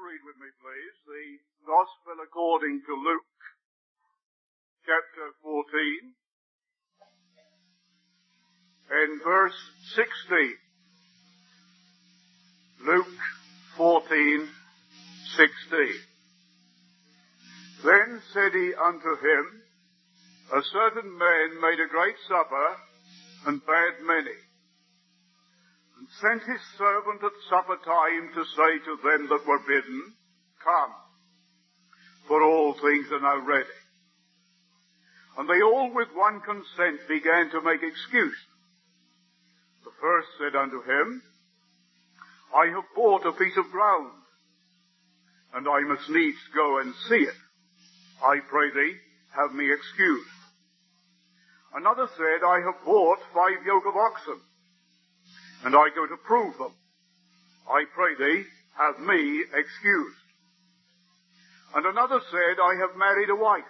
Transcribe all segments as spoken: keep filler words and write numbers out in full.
read with me, please, the Gospel according to Luke, chapter fourteen, and verse sixteen. Luke fourteen, sixteen. Then said he unto him, A certain man made a great supper, and bade many, and sent his servant at supper time to say to them that were bidden, Come, for all things are now ready. And they all with one consent began to make excuse. The first said unto him, I have bought a piece of ground, and I must needs go and see it. I pray thee, have me excused. Another said, I have bought five yoke of oxen, and I go to prove them. I pray thee, have me excused. And another said, I have married a wife,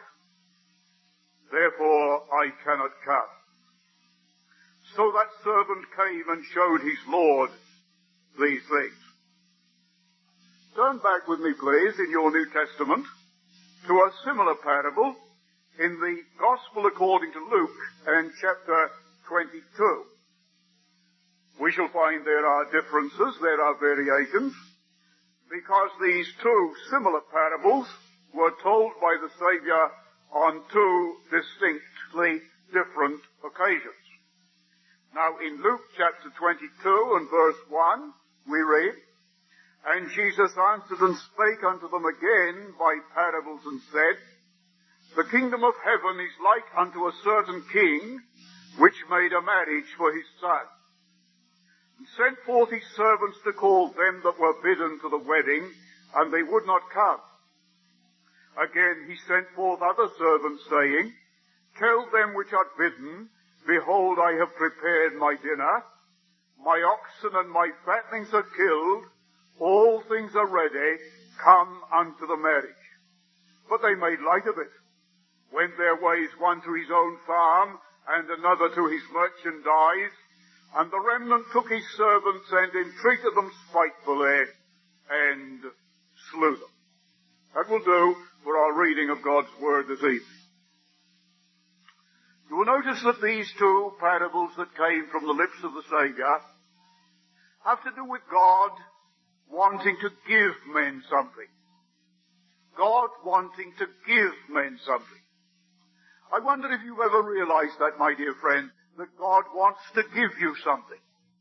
therefore I cannot come. So that servant came and showed his Lord these things. Turn back with me, please, in your New Testament, to a similar parable in the Gospel according to Luke and chapter twenty-two. We shall find there are differences, there are variations, because these two similar parables were told by the Saviour on two distinctly different occasions. Now in Luke chapter twenty-two and verse one, we read, And Jesus answered and spake unto them again by parables and said, The kingdom of heaven is like unto a certain king, which made a marriage for his son, and sent forth his servants to call them that were bidden to the wedding, and they would not come. Again he sent forth other servants, saying, Tell them which are bidden, Behold, I have prepared my dinner, my oxen and my fatlings are killed, all things are ready, come unto the marriage. But they made light of it, went their ways, one to his own farm, and another to his merchandise, and the remnant took his servants and entreated them spitefully, and slew them. That will do for our reading of God's Word this evening. You will notice that these two parables that came from the lips of the Saviour have to do with God wanting to give men something. God wanting to give men something. I wonder if you've ever realized that, my dear friend, that God wants to give you something.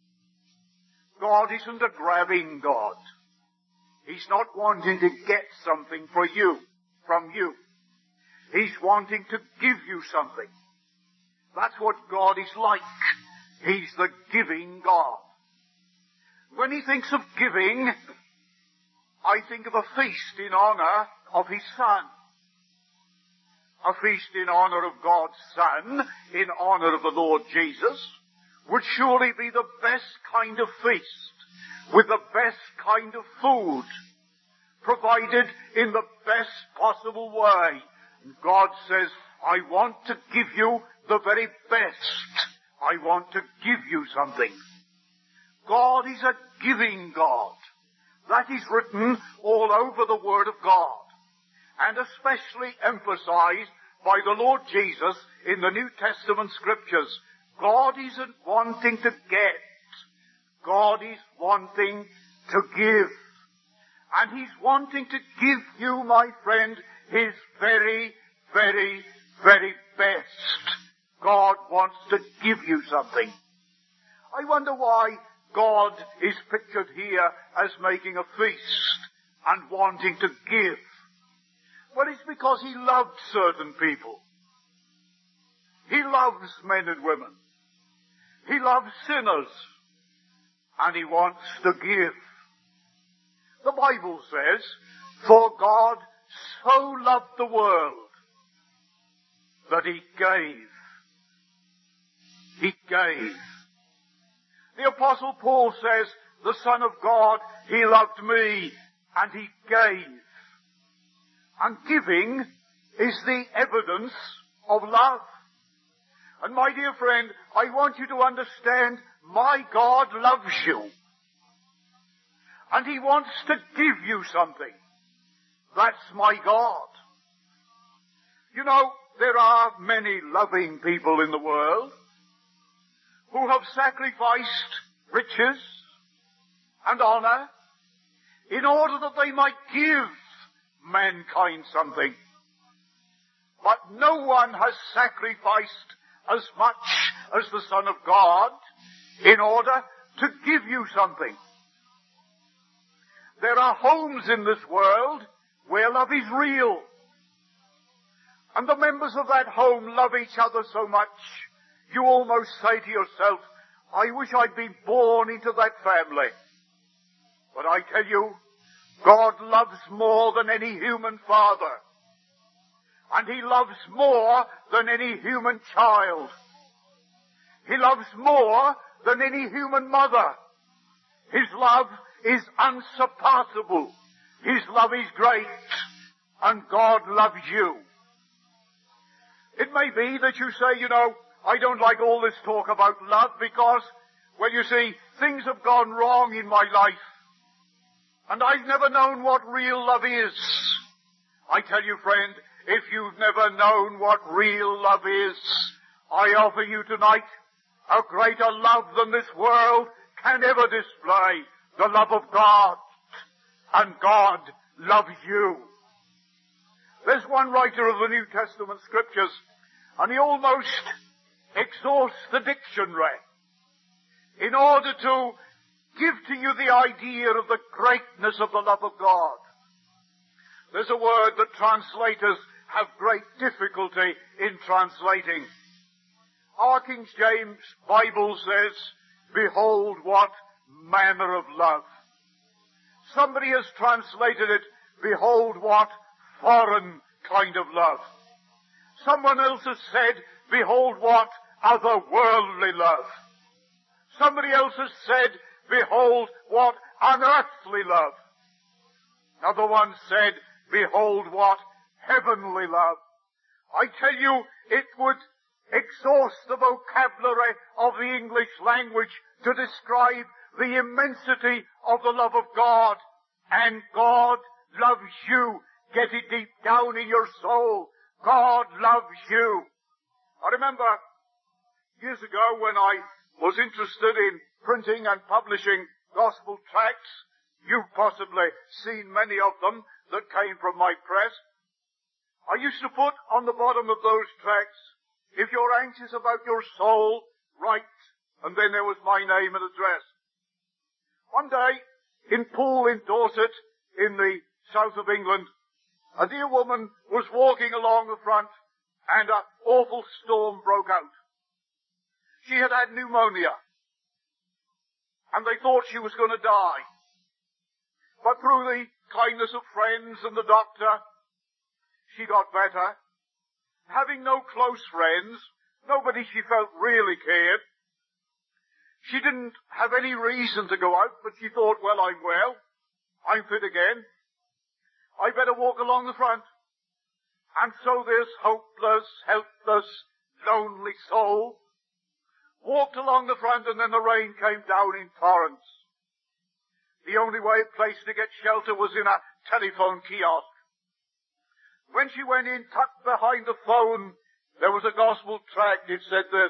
God isn't a grabbing God. He's not wanting to get something for you, from you. He's wanting to give you something. That's what God is like. He's the giving God. When he thinks of giving, I think of a feast in honor of his Son. A feast in honor of God's Son, in honor of the Lord Jesus, would surely be the best kind of feast, with the best kind of food, provided in the best possible way. And God says, I want to give you the very best. I want to give you something. God is a giving God. That is written all over the Word of God, and especially emphasized by the Lord Jesus in the New Testament Scriptures. God isn't wanting to get. God is wanting to give. And he's wanting to give you, my friend, his very, very, very best. God wants to give you something. I wonder why God is pictured here as making a feast and wanting to give. Well, it's because he loved certain people. He loves men and women. He loves sinners. And he wants to give. The Bible says, For God so loved the world that he gave. He gave. The Apostle Paul says, the Son of God, he loved me, and he gave. And giving is the evidence of love. And my dear friend, I want you to understand, my God loves you. And he wants to give you something. That's my God. You know, there are many loving people in the world who have sacrificed riches and honor in order that they might give mankind something. But no one has sacrificed as much as the Son of God in order to give you something. There are homes in this world where love is real. And the members of that home love each other so much, you almost say to yourself, I wish I'd been born into that family. But I tell you, God loves more than any human father. And He loves more than any human child. He loves more than any human mother. His love is unsurpassable. His love is great. And God loves you. It may be that you say, you know, I don't like all this talk about love because, well, you see, things have gone wrong in my life. And I've never known what real love is. I tell you, friend, if you've never known what real love is, I offer you tonight a greater love than this world can ever display. The love of God. And God loves you. There's one writer of the New Testament Scriptures, and he almost exhausts the dictionary in order to give to you the idea of the greatness of the love of God. There's a word that translators have great difficulty in translating. Our King James Bible says, behold what manner of love. Somebody has translated it, behold what foreign kind of love. Someone else has said, behold what otherworldly love. Somebody else has said, behold what unearthly love. Another one said, behold what heavenly love. I tell you, it would exhaust the vocabulary of the English language to describe the immensity of the love of God. And God loves you. Get it deep down in your soul. God loves you. I remember years ago when I was interested in printing and publishing gospel tracts. You've possibly seen many of them that came from my press. I used to put on the bottom of those tracts, if you're anxious about your soul, write, and then there was my name and address. One day, in Poole in Dorset, in the south of England, a dear woman was walking along the front, and an awful storm broke out. She had had pneumonia, and they thought she was going to die. But through the kindness of friends and the doctor, she got better. Having no close friends, nobody she felt really cared. She didn't have any reason to go out, but she thought, well, I'm well. I'm fit again. I better walk along the front. And so this hopeless, helpless, lonely soul walked along the front, and then the rain came down in torrents. The only way place to get shelter was in a telephone kiosk. When she went in, tucked behind the phone, there was a gospel tract. It said this: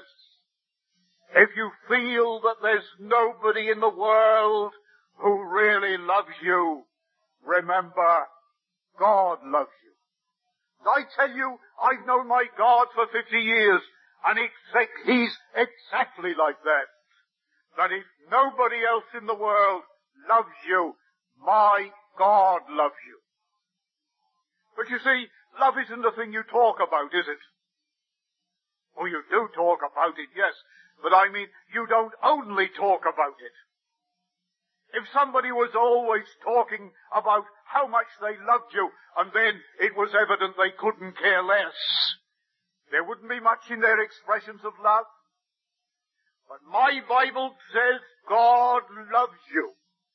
if you feel that there's nobody in the world who really loves you, remember, God loves you. I tell you, I've known my God for fifty years, and exact, He's exactly like that. That if nobody else in the world loves you, my God loves you. But you see, love isn't a thing you talk about, is it? Oh, you do talk about it, yes. But I mean, you don't only talk about it. If somebody was always talking about how much they loved you, and then it was evident they couldn't care less, there wouldn't be much in their expressions of love. But my Bible says God loves you.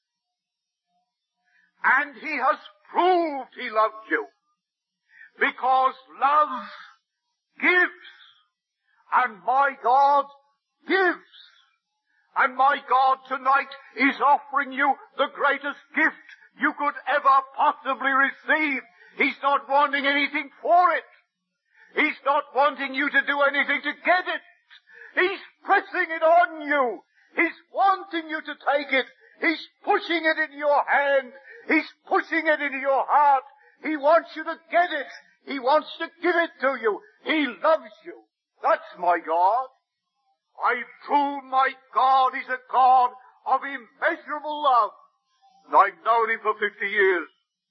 And He has proved He loves you. Because love gives. And my God gives. And my God tonight is offering you the greatest gift you could ever possibly receive. He's not wanting anything for it. He's not wanting you to do anything to get it. He's pressing it on you. He's wanting you to take it. He's pushing it into your hand. He's pushing it into your heart. He wants you to get it. He wants to give it to you. He loves you. That's my God. I prove my God is a God of immeasurable love. And I've known him for fifty years.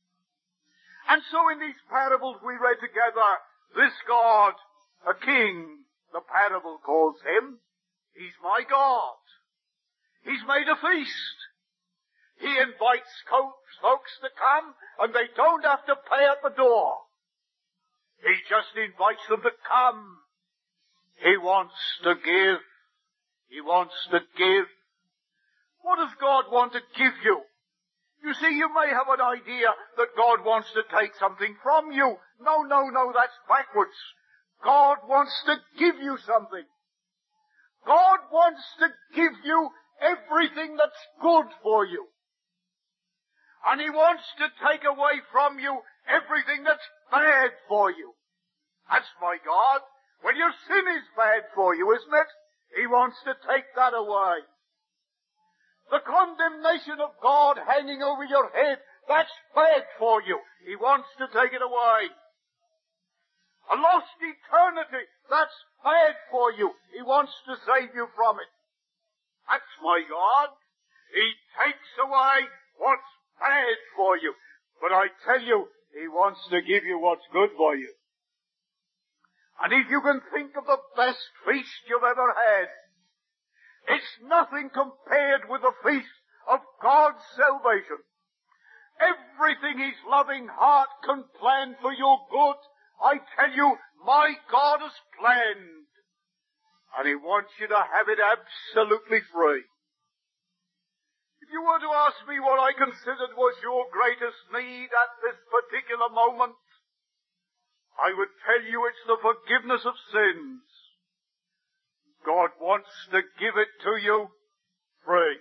And so in these parables we read together, this God, a king, the parable calls him, he's my God. He's made a feast. He invites folks to come, and they don't have to pay at the door. He just invites them to come. He wants to give. He wants to give. What does God want to give you? You see, you may have an idea that God wants to take something from you. No, no, no, that's backwards. God wants to give you something. God wants to give you everything that's good for you. And he wants to take away from you everything that's bad for you. That's my God. When your sin is bad for you, isn't it? He wants to take that away. The condemnation of God hanging over your head, that's bad for you. He wants to take it away. A lost eternity, that's bad for you. He wants to save you from it. That's my God. He takes away what's bad for you. But I tell you, he wants to give you what's good for you. And if you can think of the best feast you've ever had, it's nothing compared with the feast of God's salvation. Everything his loving heart can plan for your good, I tell you, my God has planned. And he wants you to have it absolutely free. If you were to ask me what I considered was your greatest need at this particular moment, I would tell you it's the forgiveness of sins. God wants to give it to you free.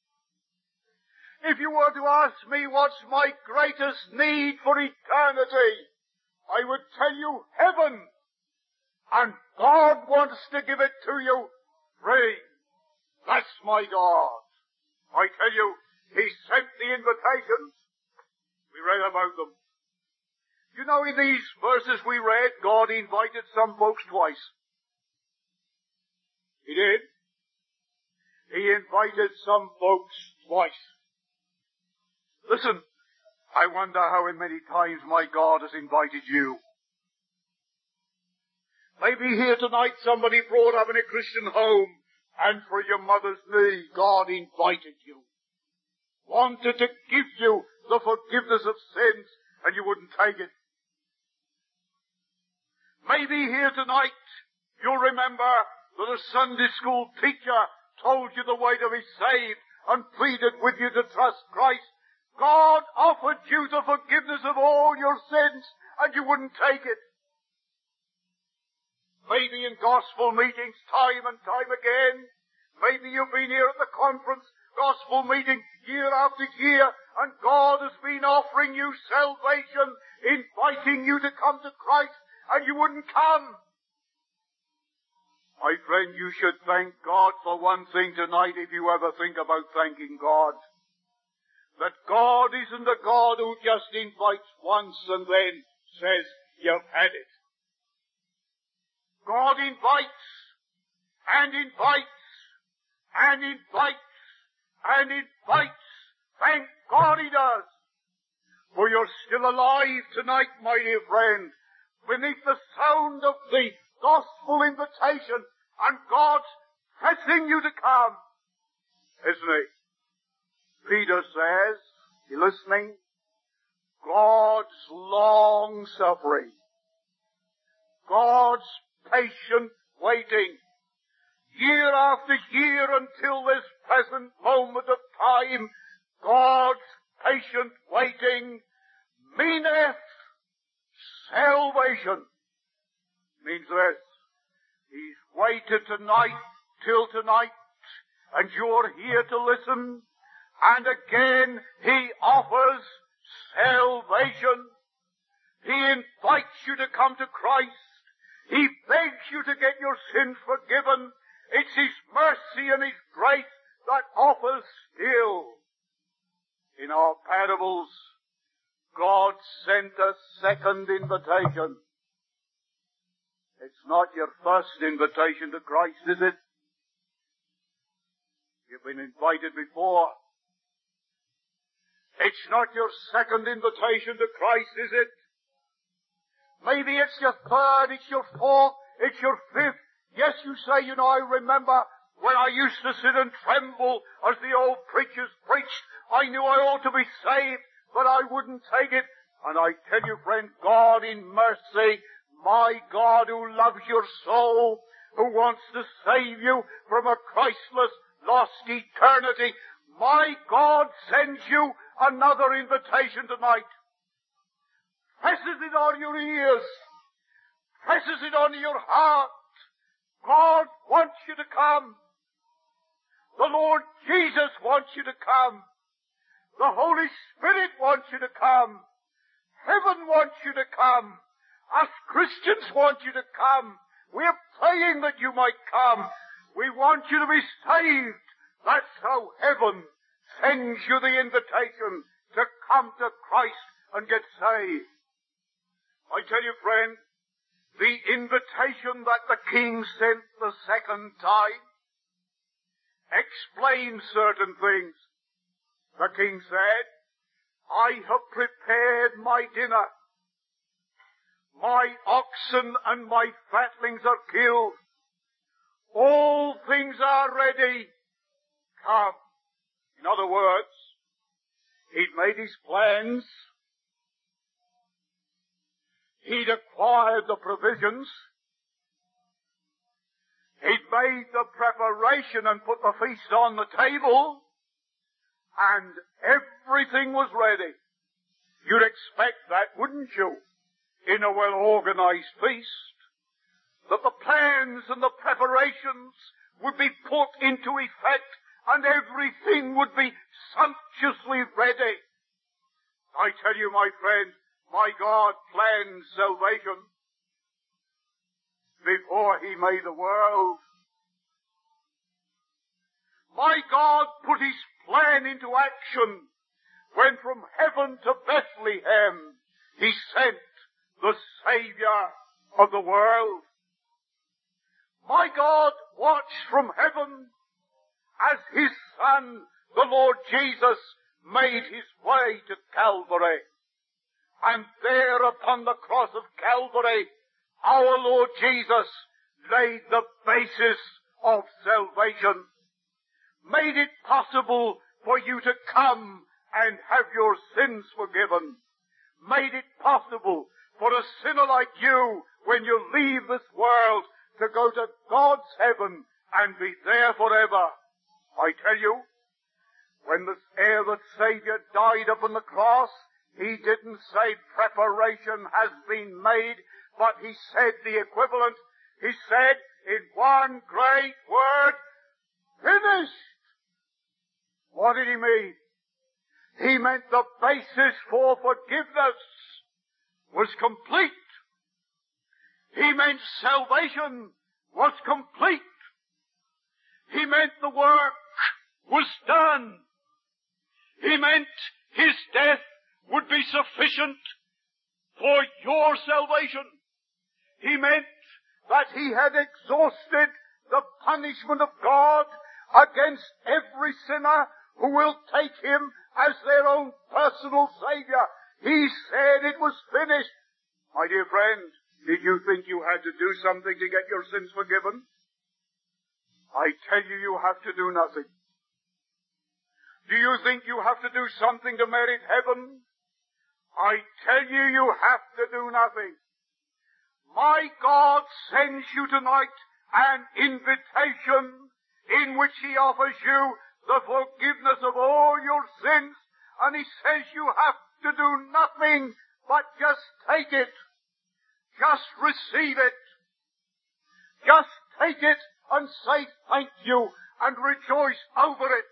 If you were to ask me what's my greatest need for eternity, I would tell you heaven. And God wants to give it to you free. That's my God. I tell you, he sent the invitations. We read about them. You know, in these verses we read, God invited some folks twice. He did. He invited some folks twice. Listen, I wonder how many times my God has invited you. Maybe here tonight somebody brought up in a Christian home, and for your mother's knee, God invited you. Wanted to give you the forgiveness of sins, and you wouldn't take it. Maybe here tonight you'll remember that a Sunday school teacher told you the way to be saved and pleaded with you to trust Christ. God offered you the forgiveness of all your sins, and you wouldn't take it. Maybe in gospel meetings time and time again. Maybe you've been here at the conference, gospel meeting, year after year, and God has been offering you salvation, inviting you to come to Christ, and you wouldn't come. My friend, you should thank God for one thing tonight if you ever think about thanking God. That God isn't a God who just invites once and then says, you've had it. God invites, and invites, and invites, and invites. Thank God he does. For you're still alive tonight, my dear friend, beneath the sound of the gospel invitation, and God's pressing you to come. Isn't he? Peter says, you listening? God's long suffering. God's patient waiting. Year after year until this present moment of time, God's patient waiting meaneth salvation. Means this. He's waited tonight till tonight, and you're here to listen, and again he offers salvation. He invites you to come to Christ. He begs you to get your sins forgiven. It's His mercy and His grace that offers still. In our parables, God sent a second invitation. It's not your first invitation to Christ, is it? You've been invited before. It's not your second invitation to Christ, is it? Maybe it's your third, it's your fourth, it's your fifth. Yes, you say, you know, I remember when I used to sit and tremble as the old preachers preached. I knew I ought to be saved, but I wouldn't take it. And I tell you, friend, God in mercy, my God who loves your soul, who wants to save you from a Christless, lost eternity, my God sends you another invitation tonight. Presses it on your ears. Presses it on your heart. God wants you to come. The Lord Jesus wants you to come. The Holy Spirit wants you to come. Heaven wants you to come. Us Christians want you to come. We're praying that you might come. We want you to be saved. That's how heaven sends you the invitation to come to Christ and get saved. I tell you, friend, the invitation that the King sent the second time explains certain things. The King said, I have prepared my dinner. My oxen and my fatlings are killed. All things are ready. Come. In other words, he'd made his plans. He'd acquired the provisions. He'd made the preparation and put the feast on the table. And everything was ready. You'd expect that, wouldn't you? In a well-organized feast, that the plans and the preparations would be put into effect and everything would be sumptuously ready. I tell you, my friend, my God planned salvation before He made the world. My God put His plan into action when from heaven to Bethlehem He sent the Savior of the world. My God watched from heaven as His Son, the Lord Jesus, made His way to Calvary. And there upon the cross of Calvary, our Lord Jesus laid the basis of salvation, made it possible for you to come and have your sins forgiven, made it possible for a sinner like you, when you leave this world, to go to God's heaven and be there forever. I tell you, when the ere the Savior died upon the cross, He didn't say preparation has been made, but He said the equivalent. He said in one great word, finished. What did He mean? He meant the basis for forgiveness was complete. He meant salvation was complete. He meant the work was done. He meant His death would be sufficient for your salvation. He meant that He had exhausted the punishment of God against every sinner who will take Him as their own personal Savior. He said it was finished. My dear friend, did you think you had to do something to get your sins forgiven? I tell you, you have to do nothing. Do you think you have to do something to merit heaven? I tell you, you have to do nothing. My God sends you tonight an invitation in which He offers you the forgiveness of all your sins, and He says you have to do nothing but just take it. Just receive it. Just take it and say thank you and rejoice over it.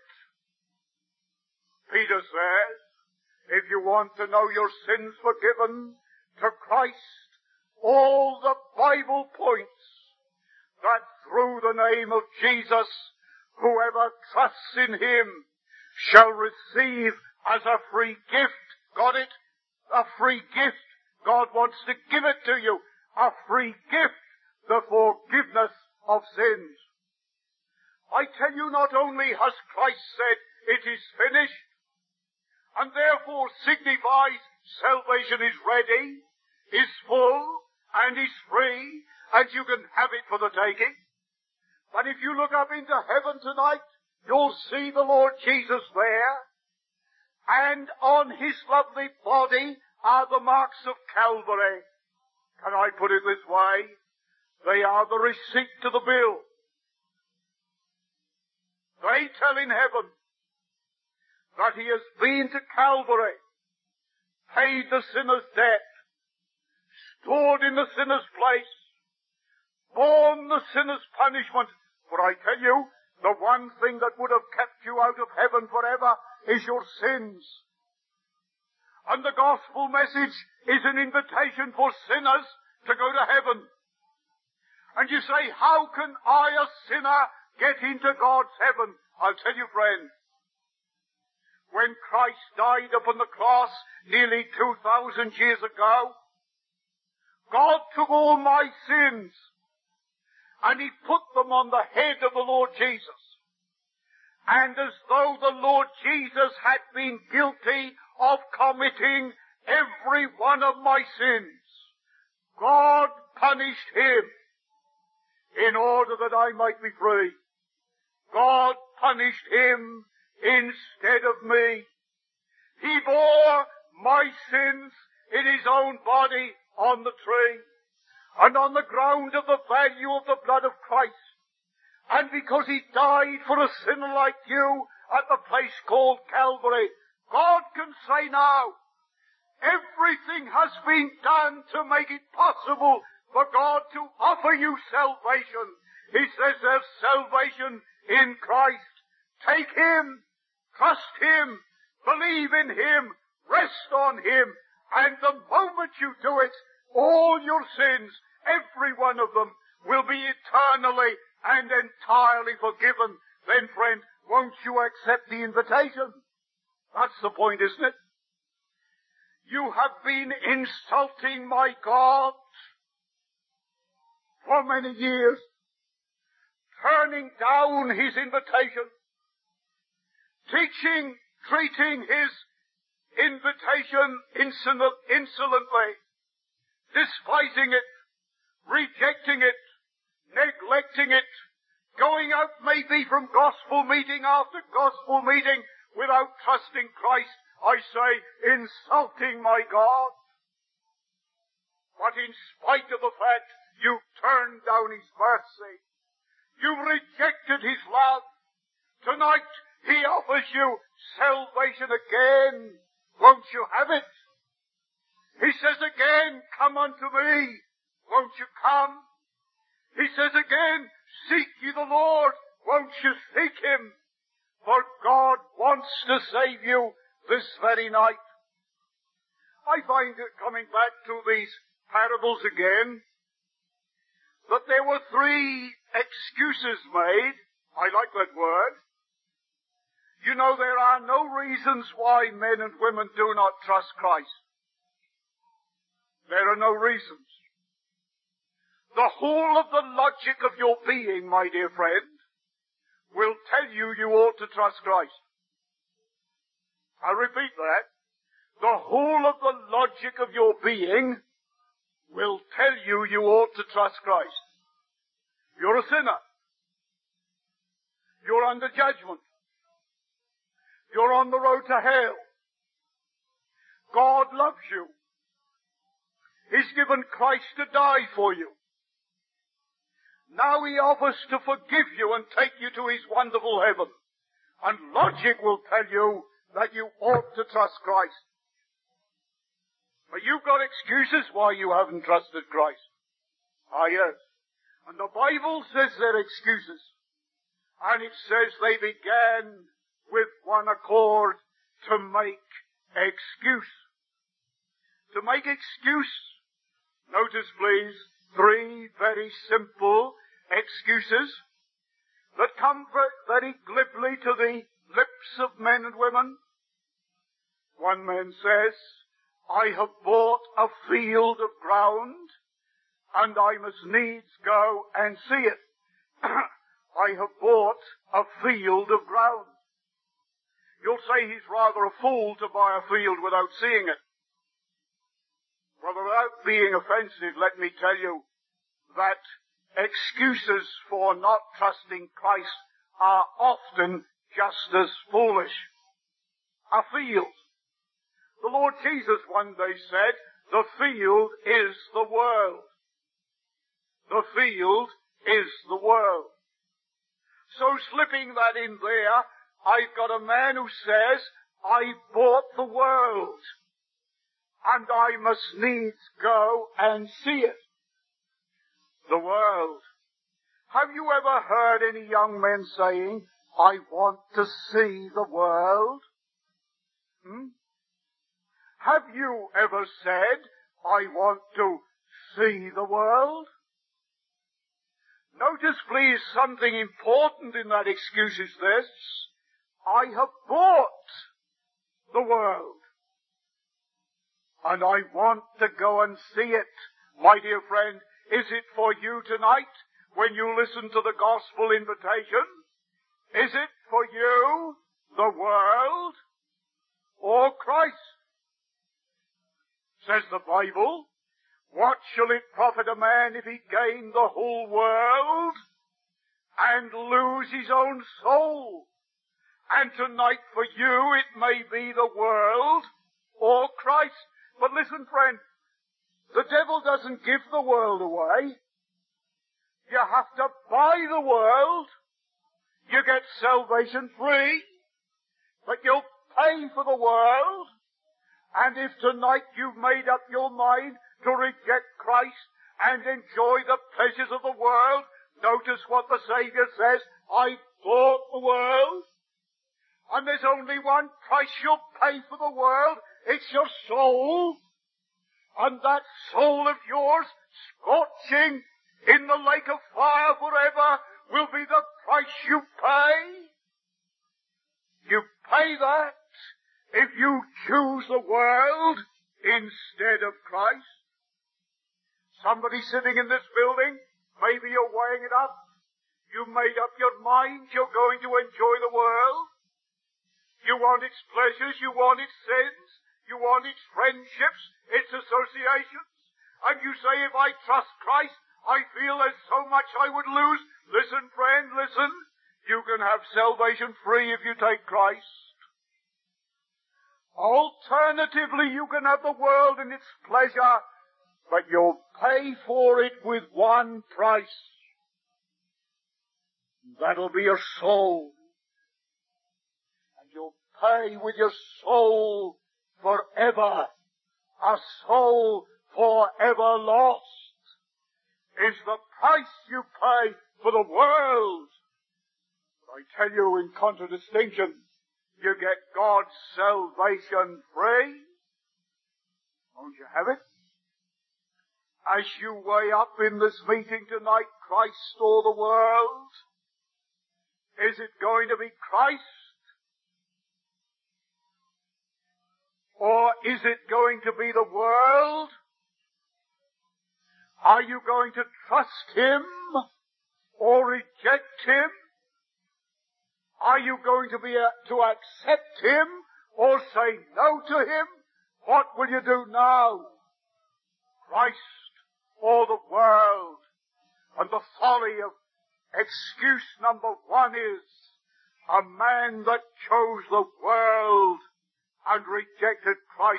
Peter says, if you want to know your sins forgiven, to Christ, all the Bible points that through the name of Jesus, whoever trusts in Him shall receive as a free gift. Got it? A free gift. God wants to give it to you. A free gift. The forgiveness of sins. I tell you, not only has Christ said, it is finished, and therefore signifies salvation is ready, is full, and is free, and you can have it for the taking. But if you look up into heaven tonight, you'll see the Lord Jesus there, and on His lovely body are the marks of Calvary. Can I put it this way? They are the receipt to the bill. They tell in heaven that He has been to Calvary, paid the sinner's debt, stood in the sinner's place, borne the sinner's punishment. For I tell you, the one thing that would have kept you out of heaven forever is your sins. And the gospel message is an invitation for sinners to go to heaven. And you say, how can I, a sinner, get into God's heaven? I'll tell you, friend. When Christ died upon the cross nearly two thousand years ago, God took all my sins and He put them on the head of the Lord Jesus. And as though the Lord Jesus had been guilty of committing every one of my sins, God punished Him in order that I might be free. God punished Him instead of me. He bore my sins in His own body on the tree, and on the ground of the value of the blood of Christ. And because He died for a sinner like you at the place called Calvary, God can say now, everything has been done to make it possible for God to offer you salvation. He says there's salvation in Christ. Take Him, trust Him, believe in Him, rest on Him, and the moment you do it, all your sins, every one of them, will be eternally and entirely forgiven. Then, friend, won't you accept the invitation? That's the point, isn't it? You have been insulting my God for many years, turning down His invitation, teaching, treating His invitation insolent, insolently, despising it, rejecting it, neglecting it, going out maybe from gospel meeting after gospel meeting without trusting Christ. I say, insulting my God. But in spite of the fact you turned down His mercy, you rejected His love, tonight He offers you salvation again. Won't you have it? He says again, come unto me. Won't you come? He says again, seek ye the Lord. Won't you seek Him? For God wants to save you this very night. I find it, coming back to these parables again, that there were three excuses made. I like that word. You know, there are no reasons why men and women do not trust Christ. There are no reasons. The whole of the logic of your being, my dear friend, will tell you you ought to trust Christ. I repeat that. The whole of the logic of your being will tell you you ought to trust Christ. You're a sinner. You're under judgment. You're on the road to hell. God loves you. He's given Christ to die for you. Now He offers to forgive you and take you to His wonderful heaven. And logic will tell you that you ought to trust Christ. But you've got excuses why you haven't trusted Christ. Ah, yes. And the Bible says they're excuses. And it says they began with one accord to make excuse. to make excuse. Notice, please, three very simple excuses that come very glibly to the lips of men and women. One man says, I have bought a field of ground, and I must needs go and see it. I have bought a field of ground. You'll say he's rather a fool to buy a field without seeing it. Well, without being offensive, let me tell you that excuses for not trusting Christ are often just as foolish. A field. The Lord Jesus one day said, the field is the world. The field is the world. So slipping that in there, I've got a man who says, I bought the world, and I must needs go and see it. The world. Have you ever heard any young men saying, I want to see the world? Hmm? Have you ever said, I want to see the world? Notice, please, something important in that excuse is this. I have bought the world, and I want to go and see it. My dear friend, is it for you tonight when you listen to the gospel invitation? Is it for you, the world, or Christ? Says the Bible, what shall it profit a man if he gain the whole world and lose his own soul? And tonight for you it may be the world or Christ. But listen, friend, the devil doesn't give the world away. You have to buy the world. You get salvation free, but you'll pay for the world. And if tonight you've made up your mind to reject Christ and enjoy the pleasures of the world, notice what the Savior says, I bought the world. And there's only one price you'll pay for the world. It's your soul. And that soul of yours, scorching in the lake of fire forever, will be the price you pay. You pay that if you choose the world instead of Christ. Somebody sitting in this building, maybe you're weighing it up. You made up your mind you're going to enjoy the world. You want its pleasures, you want its sins, you want its friendships, its associations. And you say, if I trust Christ, I feel there's so much I would lose. Listen, friend, listen. You can have salvation free if you take Christ. Alternatively, you can have the world and its pleasure, but you'll pay for it with one price. That'll be your soul. And you'll pay with your soul forever. A soul forever lost is the price you pay for the world. But I tell you, in contradistinction, you get God's salvation free. Won't you have it? As you weigh up in this meeting tonight, Christ or the world, is it going to be Christ? Or is it going to be the world? Are you going to trust Him or reject Him? Are you going to be a, to accept Him or say no to Him? What will you do now? Christ or the world? And the folly of excuse number one is a man that chose the world and rejected Christ.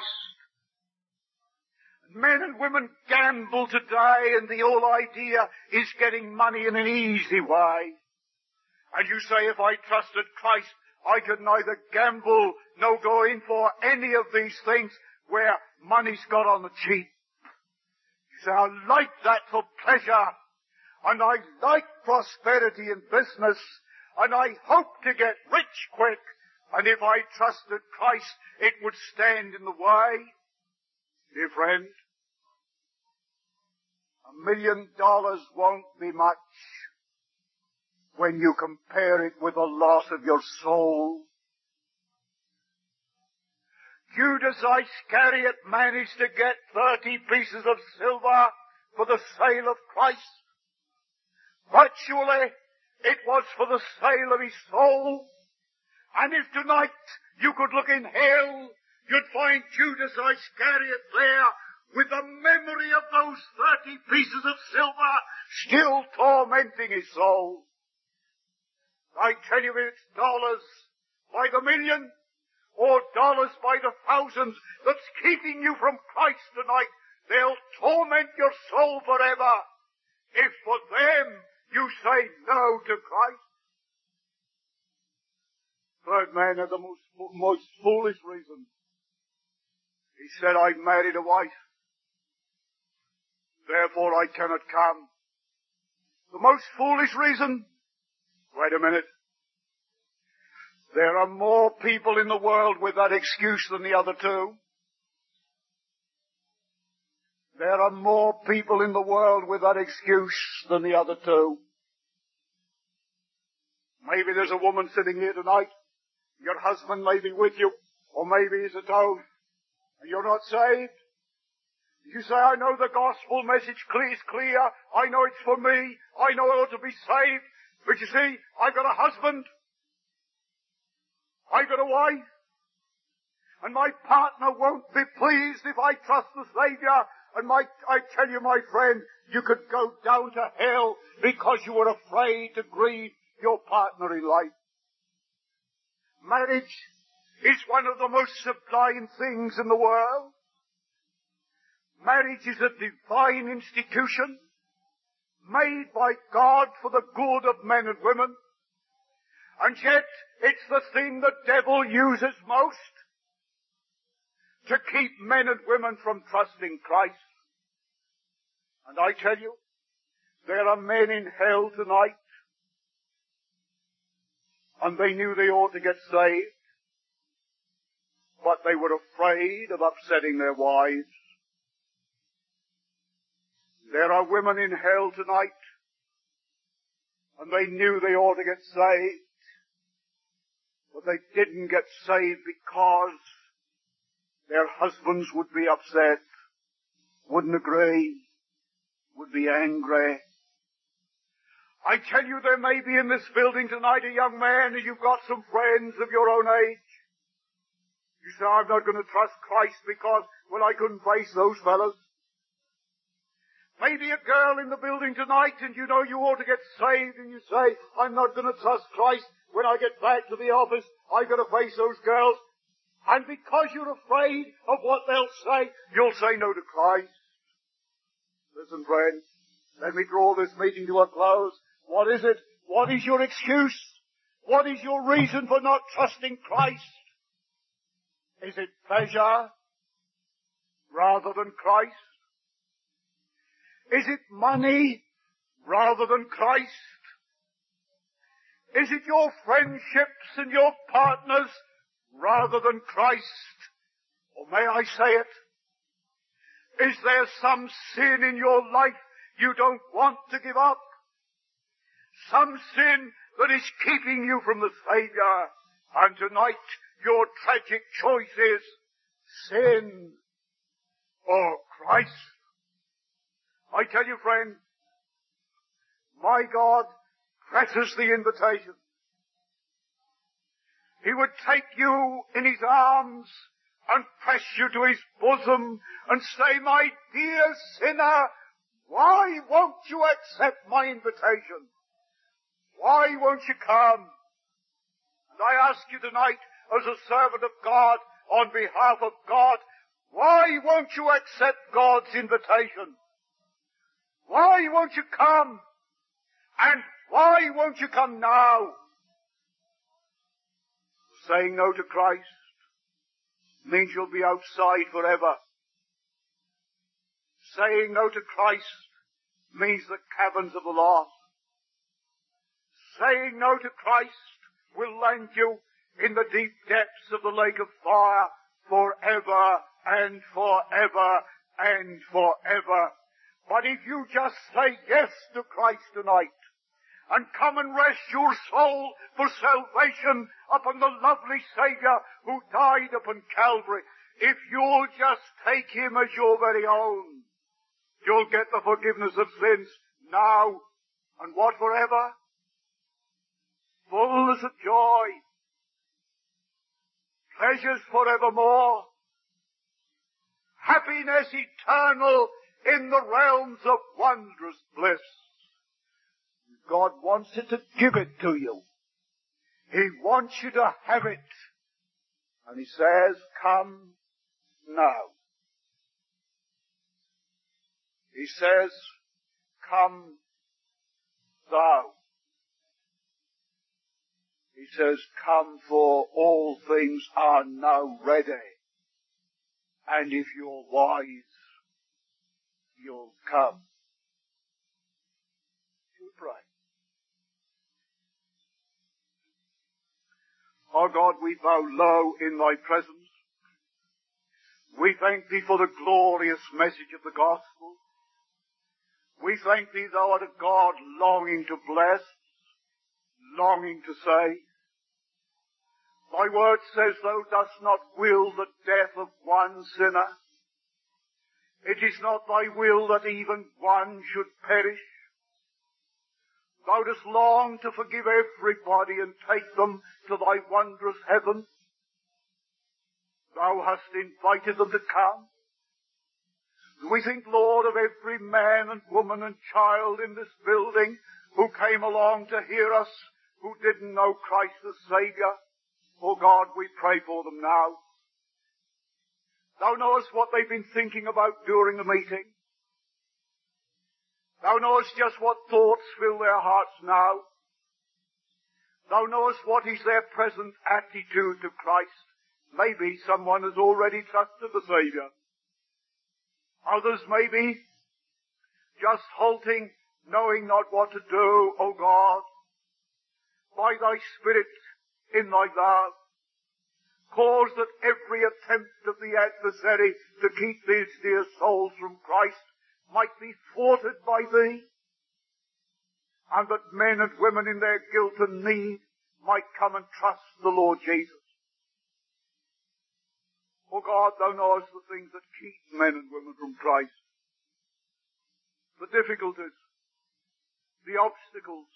Men and women gamble today, and the whole idea is getting money in an easy way. And you say, if I trusted Christ, I could neither gamble nor go in for any of these things where money's got on the cheap. You say, I like that for pleasure, and I like prosperity in business, and I hope to get rich quick, and if I trusted Christ, it would stand in the way. Dear friend, a million dollars won't be much when you compare it with the loss of your soul. Judas Iscariot managed to get thirty pieces of silver for the sale of Christ. Virtually, it was for the sale of his soul. And if tonight you could look in hell, you'd find Judas Iscariot there with the memory of those thirty pieces of silver still tormenting his soul. I tell you, it's dollars by the million or dollars by the thousands that's keeping you from Christ tonight. They'll torment your soul forever if for them you say no to Christ. Third man had the most, most foolish reason. He said, I married a wife, therefore I cannot come. The most foolish reason? Wait a minute. There are more people in the world with that excuse than the other two. There are more people in the world with that excuse than the other two. Maybe there's a woman sitting here tonight. Your husband may be with you, or maybe he's at home, and you're not saved. You say, I know the gospel message is clear. I know it's for me. I know I ought to be saved. But you see, I've got a husband. I've got a wife. And my partner won't be pleased if I trust the Savior. And my, I tell you, my friend, you could go down to hell because you were afraid to grieve your partner in life. Marriage is one of the most sublime things in the world. Marriage is a divine institution made by God for the good of men and women. And yet, it's the thing the devil uses most to keep men and women from trusting Christ. And I tell you, there are men in hell tonight, and they knew they ought to get saved, but they were afraid of upsetting their wives. There are women in hell tonight, and they knew they ought to get saved, but they didn't get saved because their husbands would be upset, wouldn't agree, would be angry. I tell you, there may be in this building tonight a young man, and you've got some friends of your own age. You say, I'm not going to trust Christ because, well, I couldn't face those fellows. Maybe a girl in the building tonight, and you know you ought to get saved, and you say, I'm not going to trust Christ. When I get back to the office, I've got to face those girls. And because you're afraid of what they'll say, you'll say no to Christ. Listen, friends, let me draw this meeting to a close. What is it? What is your excuse? What is your reason for not trusting Christ? Is it pleasure rather than Christ? Is it money rather than Christ? Is it your friendships and your partners rather than Christ? Or may I say it? Is there some sin in your life you don't want to give up? Some sin that is keeping you from the Savior. And tonight your tragic choice is sin or Christ. I tell you, friend, my God presses the invitation. He would take you in His arms and press you to His bosom and say, my dear sinner, why won't you accept my invitation? Why won't you come? And I ask you tonight, as a servant of God, on behalf of God, why won't you accept God's invitation? Why won't you come? And why won't you come now? Saying no to Christ means you'll be outside forever. Saying no to Christ means the caverns of the lost. Saying no to Christ will land you in the deep depths of the lake of fire forever and forever and forever. But if you just say yes to Christ tonight, and come and rest your soul for salvation upon the lovely Saviour who died upon Calvary, if you'll just take Him as your very own, you'll get the forgiveness of sins now and what forever? Fullness of joy, pleasures forevermore, happiness eternal in the realms of wondrous bliss. God wants it to give it to you. He wants you to have it. And He says, come now. He says, come thou. He says, come, for all things are now ready. And if you're wise, you'll come. You pray. Oh God, we bow low in Thy presence. We thank Thee for the glorious message of the gospel. We thank Thee, Thou art a God longing to bless, longing to save. Thy word says Thou dost not will the death of one sinner. It is not Thy will that even one should perish. Thou dost long to forgive everybody and take them to Thy wondrous heaven. Thou hast invited them to come. We think, Lord, of every man and woman and child in this building who came along to hear us, who didn't know Christ as Saviour. Oh God, we pray for them now. Thou knowest what they've been thinking about during the meeting. Thou knowest just what thoughts fill their hearts now. Thou knowest what is their present attitude to Christ. Maybe someone has already trusted the Saviour. Others may be just halting, knowing not what to do, O God. By Thy Spirit in Thy love, cause that every attempt of the adversary to keep these dear souls from Christ might be thwarted by Thee, and that men and women in their guilt and need might come and trust the Lord Jesus. Oh God, Thou knowest the things that keep men and women from Christ. The difficulties, the obstacles,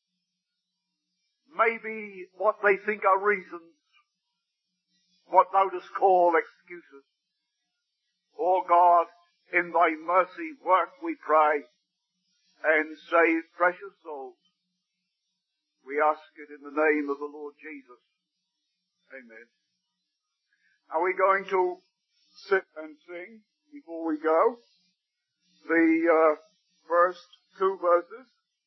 maybe what they think are reasons, what Thou dost call excuses. Oh God, in Thy mercy work, we pray, and save precious souls. We ask it in the name of the Lord Jesus. Amen. Are we going to sit and sing before we go? The uh, first two verses?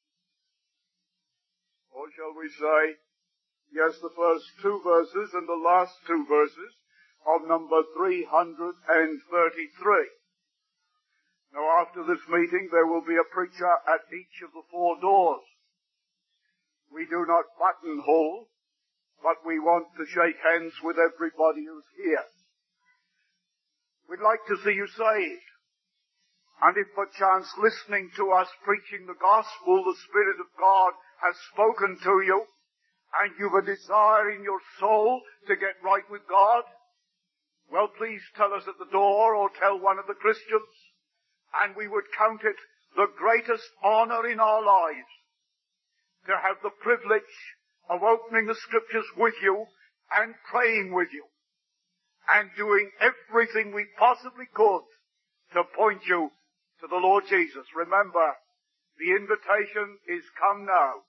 Or shall we say, yes, the first two verses and the last two verses of number three hundred thirty-three. Now after this meeting there will be a preacher at each of the four doors. We do not buttonhole, but we want to shake hands with everybody who's here. We'd like to see you saved. And if perchance listening to us preaching the gospel, the Spirit of God has spoken to you, and you've a desire in your soul to get right with God, well, please tell us at the door or tell one of the Christians, and we would count it the greatest honor in our lives to have the privilege of opening the Scriptures with you and praying with you and doing everything we possibly could to point you to the Lord Jesus. Remember, the invitation is come now.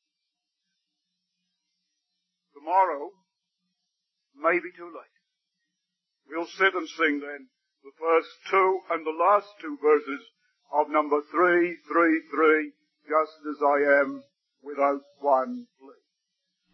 Tomorrow may be too late. We'll sit and sing then the first two and the last two verses of number three, three, three, just as I am, without one plea.